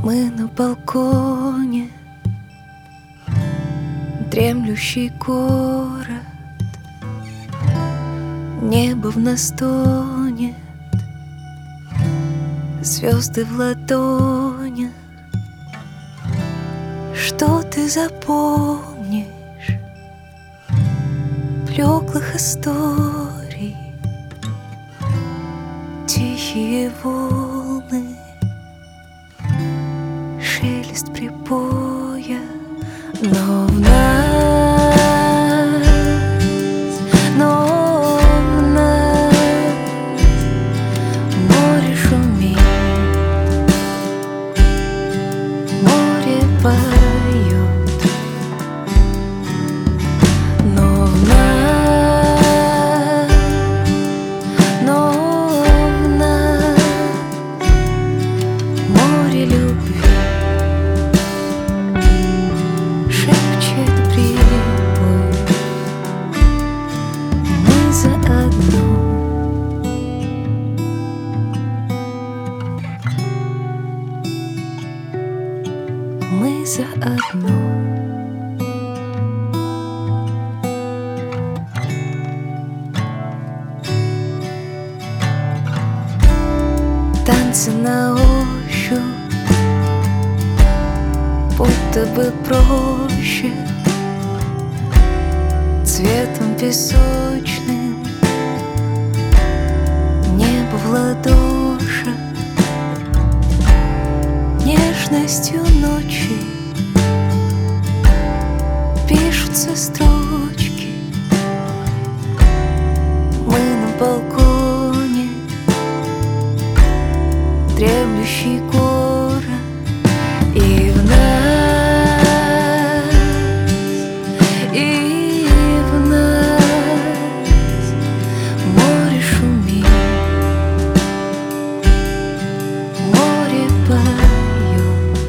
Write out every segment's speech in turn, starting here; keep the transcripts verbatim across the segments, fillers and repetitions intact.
Мы на балконе, дремлющий город, небо в нас тонет, звезды в ладонях. Что ты запомнишь блеклых историй? Тихие волны, шелест прибоя, но в нас, но в нас море шумит, море поет, но в нас, но в нас море любви. Мы заодно. Танцы на ощупь, будто бы проще, цветом песочным, небо в ладошах, нежностью ночи пишутся строчки. Мы на балконе, дремлющий город, и в нас, и в нас море шумит, море поет,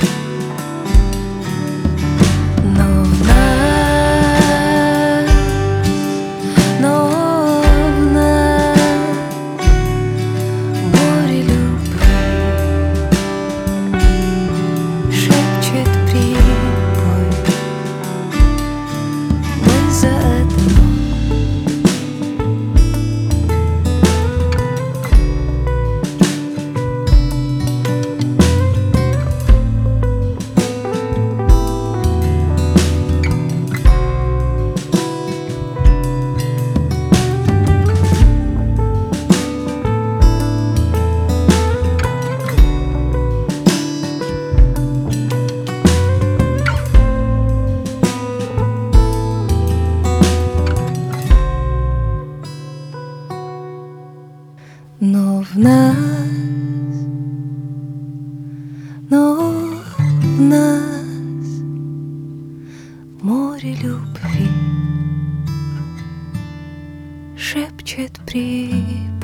но в нас, но в нас море любви. Шепчет прибой, мы заодно. Но в нас, но в нас море любви, шепчет прибой.